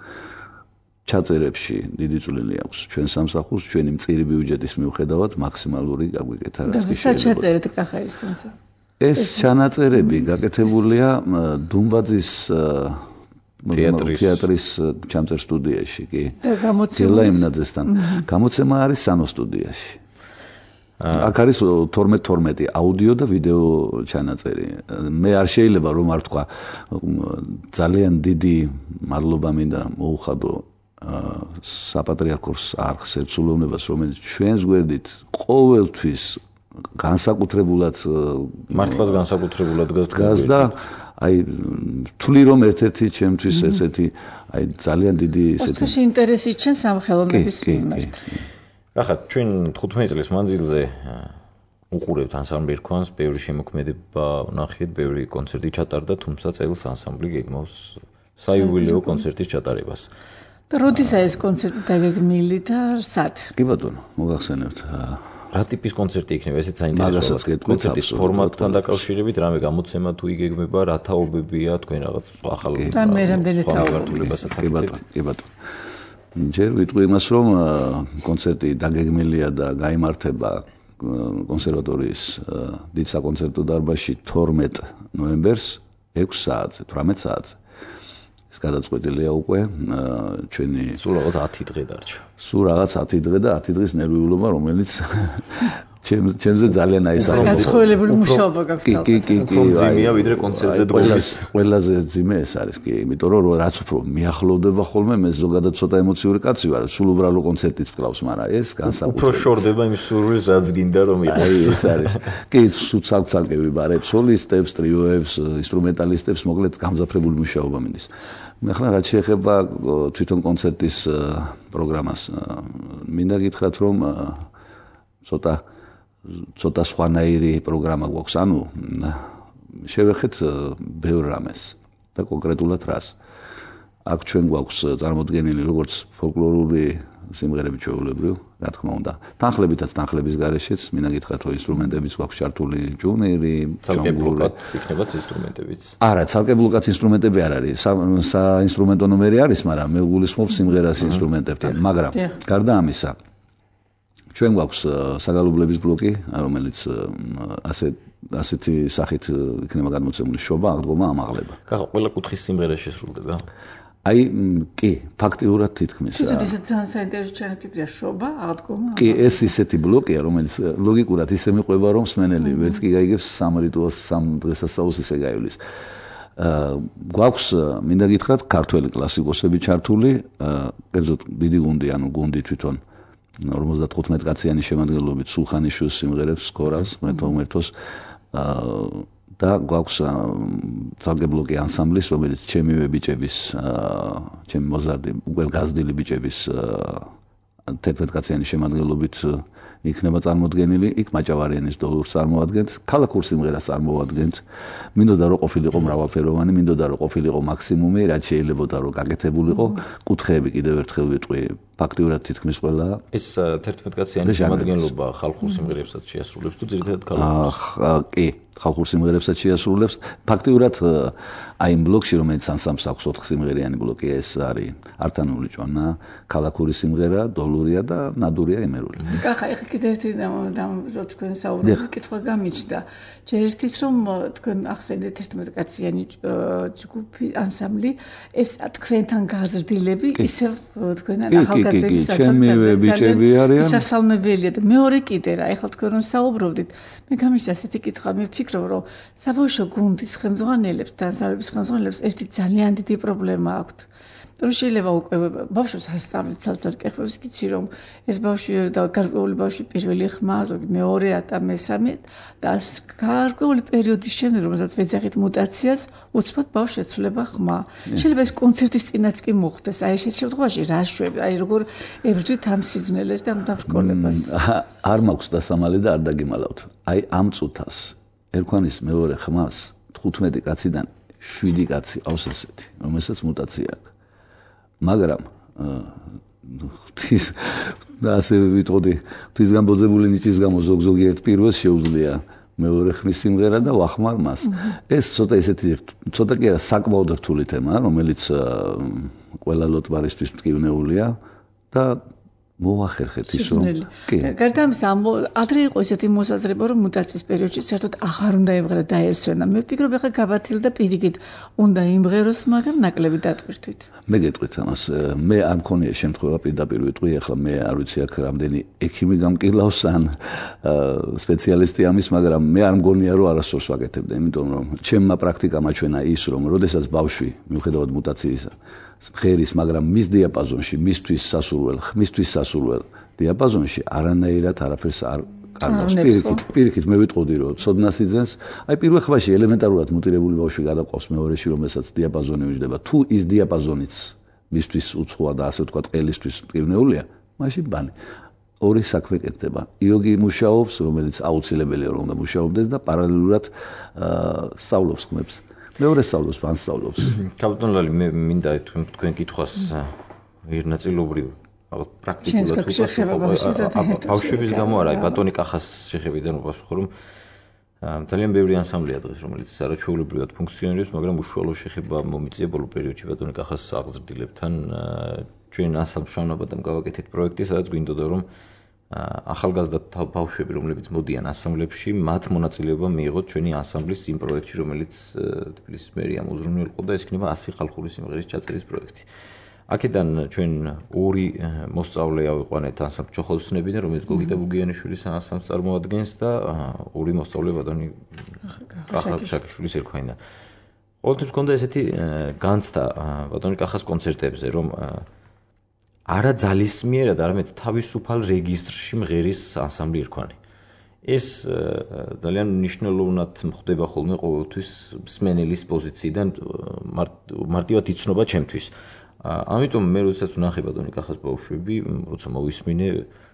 ჩაწერებში დიდი წვლილი აქვს ჩვენ სამსახურს, ჩვენი მწირი ბიუჯეტის მიუხედავად მაქსიმალური გაგვიკეთა რაც კი შეიძლება. და ჩაწერეთ კახა ეს სენსე. ეს ჩანაწერები გაკეთებულია დუმბაძის თეატრის ჩამწერ სტუდიაში, კი. და გამოცემა გელა იმნაძესთან. გამოცემა არის სანო სტუდიაში. აქ არის თორმეტ თორმეტი აუდიო და ვიდეო ჩანაწერი. მე არ შეიძლება რომ არ ვთქვა ძალიან დიდი მადლობა მინდა მოუხადო საპატრიარქოს არხს ერწულოვნებას, რომელიც ჩვენს გვერდით ყოველთვის განსაკუთრებულად მართლაც განსაკუთრებულად დგას და აი თვლი რომ ერთ-ერთი ჩემთვის ესეთი აი ძალიან დიდი ესეთი ოქროს ინტერესი ჩენს ამ ხელოვნების მიმართ. ახლა ჩვენ თხუთმეტი წლის მანძილზე უყურებთ ანსამბლ ერქვანს, ბევრი შემოქმედება ვნახეთ, ბევრი კონცერტი ჩატარდა, თუმცა წელს ანსამბლი გეგმავს საიუბილეო კონცერტის ჩატარებას. და როდესაც ეს კონცერტი დაგეგმილი და სად? კი ბატონო, მოგახსენებთ. რა ტიპის კონცერტი იქნება? ესეც საინტერესოა. კონცერტის ფორმატთან დაკავშირებით რამე გამოცემა თუ იგეგმება, რა თაობებია, თქვენ რაღაც ახალ და მე რამდენი თაობებსაც კი ბატონო, კი ბატონო. ჯერ ვიტყვი იმას, რომ კონცერტი დაგეგმილია და გაიმართება კონსერვატორიის დიდ საკონცერტო დარბაზში თორმეტ ნოემბერს ექვს საათზე, თვრამეტ საათზე. ეს გადაწყვეტილია უკვე ჩვენი სულ რაღაც ათი დღე დარჩა. სულ რაღაც ათი დღე და ათი დღის ნერვიულობა, რომელიც ჩემზე ძალიან აისახება. გასხოველებული მუშაობა გაქვს. კი, კი, კი, კი. ძიმეა ვიდრე კონცერტზე დგომის. ყველაზე ძიმე ეს არის, კი, იმიტომ რომ რაც უფრო მიახლოვდება ხოლმე, მე ზოგადად ცოტა ემოციური კაცი ვარ, სულ უბრალო კონცერტიც ვკლავს, მაგრამ ეს განსაკუთრებით. უფრო შორდება იმ სურვილს, რაც გინდა რომ იყოს. აი ეს არის. კი, სულ ცალკ-ცალკე ვიბარებ სოლისტებს, ტრიოებს, ინსტრუმენტალისტებს, მოკლედ გამძაფრებული მუშაობა მინდის. მე ხლა რაც შეეხება თვითონ კონცერტის პროგრამას, მინდა გითხრათ რომ ცოტა ცოტა სხვანაირი პროგრამა გვაქვს, ანუ შევეხეთ ბევრ რამეს და კონკრეტულად რას. აქ ჩვენ გვაქვს წარმოდგენილი როგორც ფოლკლორული სიმღერები ჩვეულებრივ, რა თქმა უნდა. თანხლებითაც თანხლების გარეშეც, მინდა გითხრათ რომ ინსტრუმენტებიც გვაქვს ჩართული, ჯუნერი, ჩონგლურად იქნებათ ინსტრუმენტებიც. არა, ცალკებულკაც ინსტრუმენტები არ არის. საინსტრუმენტო ნომერი არის, მაგრამ მე გულისხმობ სიმღერას ინსტრუმენტებთან, მაგრამ გარდა ამისა ჩვენ გვაქვს საგალობლების ბლოკი, რომელიც ასე ასეთი სახით იქნება გადმოცემული შობა, აღდგომა, ამაღლება. ხა, ყველა კუთხის სიმღერა შესრულდება? აი, კი, ფაქტიურად თითქმის. თვითონ ისე ძალიან საინტერესო ჩანაფიქრია შობა, აღდგომა. კი, ეს ისეთი ბლოკია, რომელიც ლოგიკურად ისე მიყვება, რომ მსმენელი ვერც კი გაიგებს სამ რიტუალს, სამ დღესასწაულს ისე გაივლის. გვაქვს მინდა გითხრათ ქართველი კლასიკოსები ჩართული, კერძოდ დიდი გუნდი, ანუ გუნდი თვითონ ორმოცდათხუთმეტ კაციანი შემადგენლობით სულხანიშვილის სიმღერებს, ქორალს, მეთომერთოს და გვაქვს ძალგებლოკი ანსამბლის, რომელიც ჩემივე ბიჭების, ჩემი მოზარდი, უკვე გაზრდილი ბიჭების თერთმეტ კაციანი შემადგენლობით იქნება წარმოდგენილი, იქ მაჭავარიანის დოლურს წარმოადგენთ, ქალაქურ სიმღერას წარმოადგენთ. მინდოდა რომ ყოფილიყო მრავალფეროვანი, მინდოდა რომ ყოფილიყო მაქსიმუმი, რაც შეიძლებოდა რომ გაკეთებულიყო, კუთხეები კიდევ ერთხელ ვიტყვი, ფაქტიურად თითქმის ყველა ეს თერთმეტ კაციანი შემადგენლობა ხალხურ სიმღერებსაც შეასრულებს თუ ძირითადად ქალაქურს? კი, ხალხურ სიმღერებსაც შეასრულებს. ფაქტიურად აი იმ ბლოკში, რომელიც ანსამბლს აქვს ოთხ სიმღერიანი ბლოკი, ეს არის ართანული ჭონა, ქალაქური სიმღერა, დოლურია და ნადურია იმერული. კახა, ეხლა კიდევ ერთი რო თქვენ საუბრობთ, კითხვა გამიჩნდა. ჯერ ერთის რომ თქვენ ახსენეთ თერთმეტ კაციანი ჯგუფი, ანსამბლი, ეს თქვენთან გაზრდილები, ისევ თქვენ ახალგაზრდების ჩემივე ბიჭები არიან. შესაძლებელია და მეორე კიდე რა, ეხლა თქვენ რომ საუბრობდით, მე გამიშა ასეთი კითხვა, მე ვფიქრობ, რომ საბავშვო გუნდის ხელმძღვანელებს და ანსამბლების ხელმძღვანელებს ერთი ძალიან დიდი პრობლემა აქვთ. რომ შეიძლება უკვე ბავშვს ასწავლეთ ცალ-ცალ კეხვებს, გიცი რომ ეს ბავშვი და გარკვეული ბავშვი პირველი ხმა, ზოგი მეორე ატა მესამე და გარკვეული პერიოდის შემდეგ, რომელსაც ვეძახით მუტაციას, უცბად ბავშვს ეცვლება ხმა. შეიძლება ეს კონცერტის წინაც კი მოხდეს. აი ეს შემთხვევაში რა შვები, აი როგორ ებრძვით ამ სიძნელეს და ამ დაბრკოლებას. არ მაქვს დასამალი და არ დაგიმალავთ. აი ამ წუთას ერქვანის მეორე ხმას თხუთმეტი კაციდან შვიდი კაცი ყავს ესეთი, რომელსაც მუტაცია აქვს. მაგრამ ღვთის და ასე ვიტყოდი, ღვთის გამბოძებული ნიჭის გამო ზოგ-ზოგიერთ პირვას შეუძლია მეორე ხმის სიმღერა და ვახმარ მას. ეს ცოტა ესეთი ცოტა კი არა საკმაოდ რთული თემა, რომელიც ყველა ლოტბარისთვის მტკივნეულია და მოვახერხეთ ის რომ კი. გარდა ამისა, ადრე იყო ესეთი მოსაზრება, რომ მუტაციის პერიოდში საერთოდ აღარ უნდა ემღერა და ესვენა. მე ვფიქრობ, ახლა გაბათილდა პირიქით, უნდა იმღეროს, მაგრამ ნაკლები დატვირთვით. მე გეტყვით ამას, მე არ მქონია შემთხვევა პირდაპირ ვიტყვი, ახლა მე არ ვიცი აქ რამდენი ექიმი გამკილავს ან სპეციალისტი ამის, მაგრამ მე არ მგონია რომ არასდროს ვაკეთებდა, იმიტომ რომ ჩემმა პრაქტიკამ აჩვენა ის, რომ როდესაც ბავშვი მიუხედავად მუტაციისა მღერის, მაგრამ მის დიაპაზონში, მისთვის სასურველ, ხმისთვის სასურველ დიაპაზონში არანაირად არაფერს არ კარგავს. პირიქით, პირიქით მე ვიტყოდი, რომ ცოდნას იძენს, აი პირველ ხმაში ელემენტარულად მუტირებული ბავშვი გადაყავს მეორეში, რომელსაც დიაპაზონი უჯდება. თუ ის დიაპაზონიც მისთვის უცხოა და ასე ვთქვათ, ყელისთვის მტკივნეულია, მაშინ ბანი. ორი საქმე კეთდება. იოგი მუშაობს, რომელიც აუცილებელია რომ უნდა მუშაობდეს და პარალელურად სწავლობს ხმებს. მეორე სწავლობს, ან სწავლობს. კაპიტან ლალი, მე მინდა თქვენ კითხვას ერთნაწილობრივ ალბათ პრაქტიკულად ბავშვების გამო არა, ბატონი კახას შეხებიდან ვპასუხო, რომ ძალიან ბევრი ანსამბლია დღეს, რომელიც არაჩვეულებრივად ფუნქციონირებს, მაგრამ უშუალო შეხება მომიწია ბოლო პერიოდში ბატონი კახას აღზრდილებთან. ჩვენ ანსამბლ შავნაბადამ გავაკეთეთ პროექტი, სადაც გვინდოდა რომ ახალგაზრდა ბავშვები, რომლებიც მოდიან ანსამბლებში, მათ მონაწილეობა მიიღოთ ჩვენი ანსამბლის იმ პროექტში, რომელიც თბილისის მერიამ უზრუნველყო და ეს იქნება ასი ხალხური სიმღერის ჩაწერის პროექტი. აქედან ჩვენ ორი მოსწავლე ავიყვანეთ ანსამბლ ჩოხოსნებიდან, რომელიც გოგიტა ბუგიანიშვილის ანსამბლს წარმოადგენს და ორი მოსწავლე ბატონი კახაშაკიშვილის ერქვანიდან. ყოველთვის მქონდა ესეთი განცდა ბატონი კახას კონცერტებზე, რომ არა ძალისმიერად, არამედ თავისუფალ რეგისტრში მღერის ანსამბლი ერქვანი. ეს ძალიან მნიშვნელოვნად ხდება ხოლმე ყოველთვის მსმენელის პოზიციიდან, მარტივად იცნობა ჩემთვის. ამიტომ მე როდესაც ვნახე ბატონი კახას ბავშვები, როცა მოვისმინე,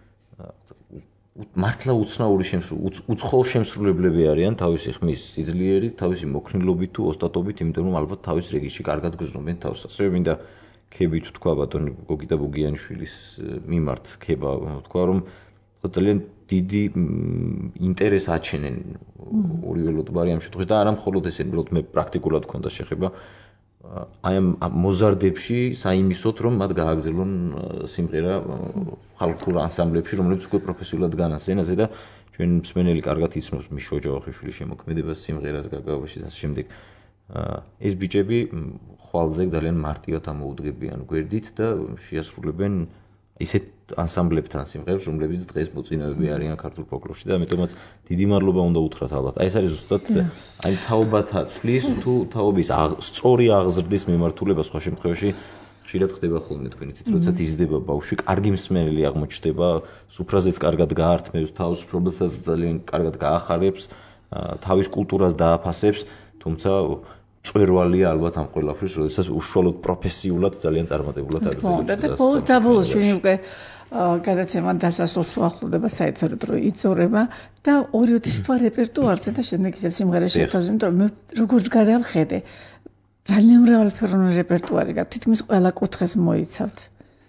მართლა უცნაური შემსრულებელი, უცხოურ შემსრულებლები არიან თავისი ხმის სიძლიერით, თავისი მოქნილობით თუ ოსტატობით, იმიტომ რომ ალბათ თავის რეგისტრში კარგად გრძნობენ თავს. ასევე მინდა ქებით თქვა ბატონი გოგიტა ბუგიანიშვილის მიმართ ქება თქვა რომ ძალიან დიდი ინტერესს აჩენენ ორივე ლოტბარი ამ შემთხვევაში და არა მხოლოდ ესენი, უბრალოდ მე პრაქტიკულად მქონდა შეხება აი ამ მოზარდებში საიმისოთ რომ მათ გააგრძელონ სიმღერა ხალხურ ანსამბლებში, რომლებიც უკვე პროფესიულად განასწრენ ასე და ჩვენ მსმენელი კარგად იცნობს მიშო ჯავახიშვილის შემოქმედებას სიმღერას გაგავაში და ასე შემდეგ. ეს ბიჭები ხვალზე ძალიან მარტივად ამოუდგებიან გვერდით და შეასრულებენ ისეთ ანსამბლებთან სიმღერებს, რომლებიც დღეს მოწინავეები არიან ქართულ ფოლკლორში და ამიტომაც დიდი მადლობა უნდა უთხრათ ალბათ. აი ეს არის ზუსტად აი თაობათა ცვლის თუ თაობის სწორი აღზრდის მიმართულება სხვა შემთხვევაში ხშირად ხდება ხოლმე თქვენი თვით, როდესაც იზრდება ბავშვი, კარგი მსმენელი აღმოჩნდება, სუფრაზეც კარგად გაართმევს თავს, მშობელსაც ძალიან კარგად გაახარებს, თავის კულტურას დააფასებს, თუმცა წვერვალია ალბათ ამ ყველაფრის, როდესაც უშუალოდ პროფესიულად ძალიან წარმატებულად აგრძელებს. და ბოლოს და ბოლოს ჩვენ უკვე გადაცემა დასასრულს უახლოვდება, საერთოდ რო იწორება და ორი-ოთხი თვა რეპერტუარზე და შემდეგ ისე სიმღერა შეთავაზე, იმიტომ რომ როგორც გადავხედე, ძალიან მრავალფეროვანი რეპერტუარი გაქვთ, თითქმის ყველა კუთხეს მოიცავთ.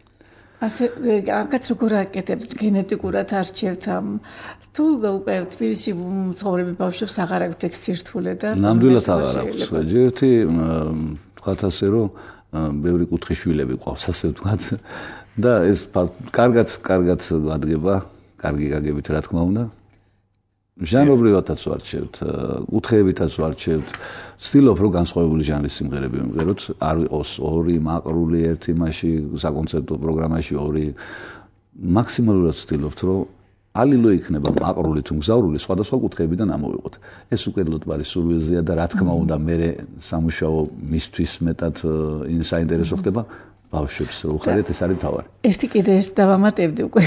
ასე აქაც როგორ აკეთებთ, გენეტიკურად არჩევთ ამ თუ უკვე თბილისში მცხოვრები ბავშვებს აღარ აქვთ ეგ სირთულე და ნამდვილად აღარ აქვს. ერთი ვთქვათ ასე რომ ბევრი კუთხის შვილები ყავს, ასე ვთქვათ და ეს კარგად კარგად გადგება, კარგი გაგებით რა თქმა უნდა. ჟანრობრივადაც ვარჩევთ, კუთხეებითაც ვარჩევთ. ვცდილობ რომ განსხვავებული ჟანრის სიმღერები ვიმღეროთ, არ ვიყოს ორი მაყრული ერთი მასში საკონცერტო პროგრამაში ორი. მაქსიმალურად ვცდილობთ რომ ალილო იქნება მაყრული თუ მგზავრული სხვადასხვა კუთხეებიდან ამოვიღოთ. ეს უკიდურეს ბარის სურვილზეა და რა თქმა უნდა მე სამუშაო მისთვის მეტად საინტერესო ხდება ბავშვებს რო უხარიათ ეს არის თავარი. ერთი კიდე ერთ დავამატებდი უკვე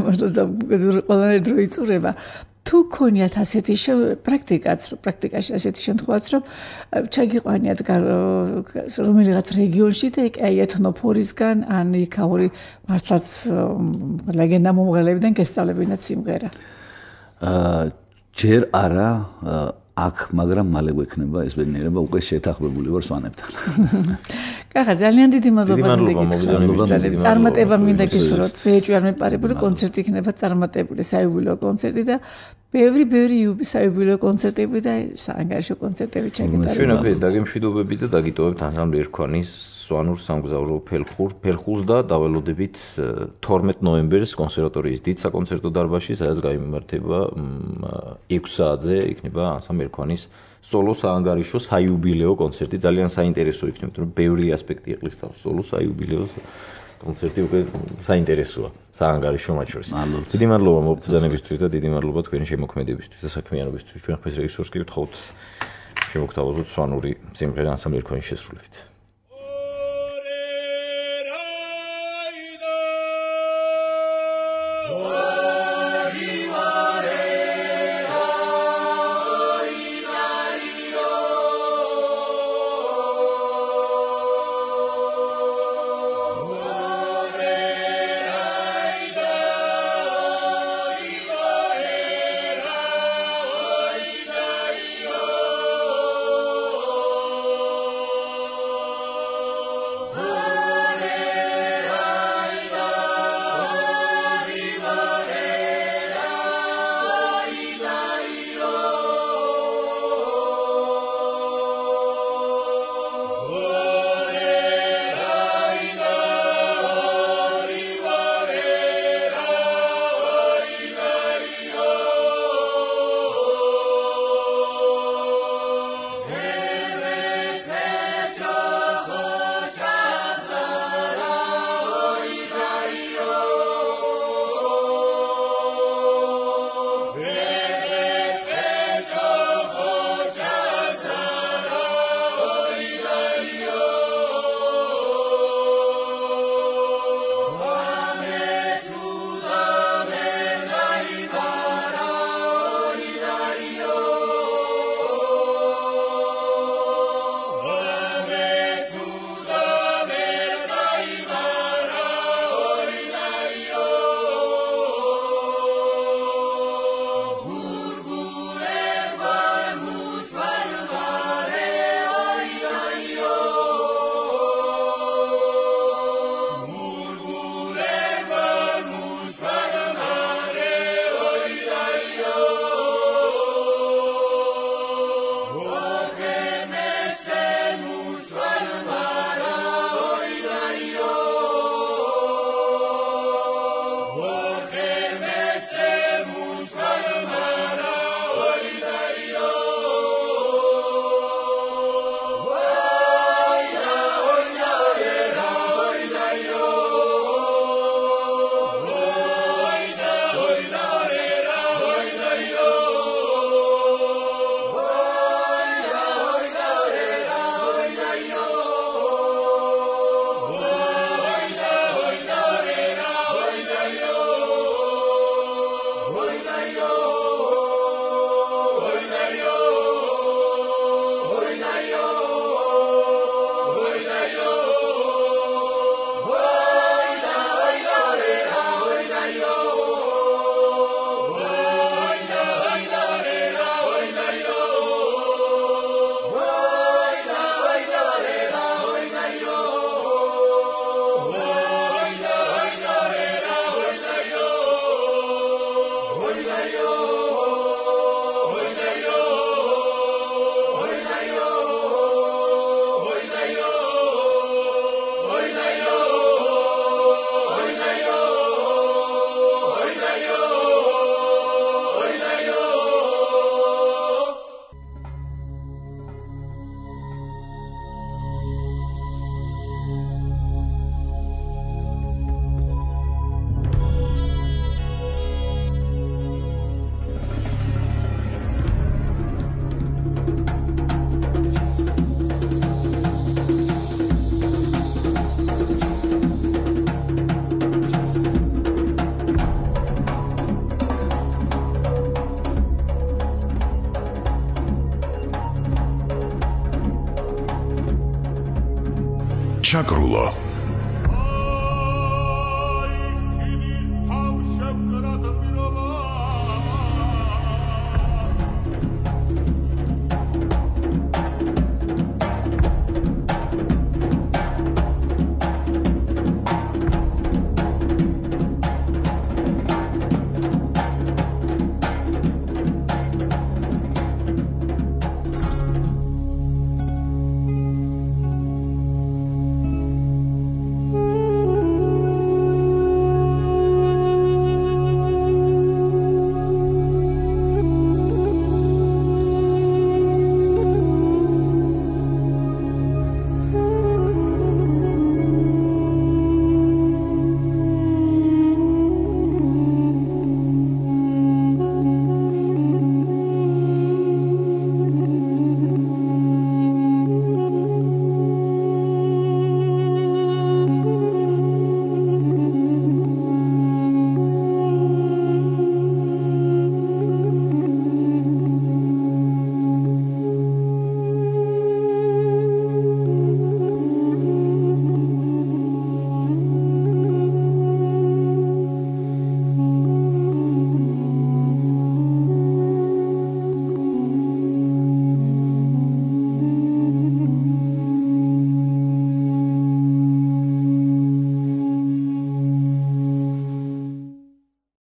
ყველანაირ დრო იწურება. თუ ქონიათ ასეთი პრაქტიკაც, რომ პრაქტიკაში ასეთი შემთხვევაც, რომ ჩაგიყვანიათ რომელიღაც რეგიონში და აი ეთნოფორისგან ან იქაური მართლაც ლეგენდა მომღერლებიდან გესწავლებინათ სიმღერა. აა ჯერ არა აქ, მაგრამ მალე გვექნება ეს ბედნიერება, უკვე შეთანხმებული ვარ სვანებთან. კახა, ძალიან დიდი მადლობა მოგზაურობისთვის. წარმატება მინდა გისურვოთ. რეჯი არ მეპარებული კონცერტი იქნება წარმატებული, საიუბილეო კონცერტი და ბევრი ბევრი საიუბილეო კონცერტები და საანგარიშო კონცერტები ჩაგიტარდება. ჩვენ აქ დაგემშვიდობები და დაგიტოვებთ ანსამბლი ერქვანის სვანურ სამგზავრო ფერხურ ფერხულს და დაველოდებით თორმეტ ნოემბერს კონსერვატორიის დიდ საკონცერტო დარბაზში, სადაც გამიმართება ექვსი საათზე იქნება ანსამბლი ერქვანის სოლო საანგარიშო საიუბილეო კონცერტი. ძალიან საინტერესო იქნება, რომ ბევრი ასპექტი ეყრის თავს სოლო საიუბილეო კონცერტი უკვე საინტერესოა საანგარიშო მათ შორის. დიდი მადლობა მობრძანებისთვის და დიდი მადლობა თქვენი შემოქმედებისთვის და საქმიანობისთვის. ჩვენ ხეს რეჟისორს კი ვთხოვთ შემოგთავაზოთ სვანური სიმღერა ანსამბლი ერქვანის შესრულებით. ჩაკრულო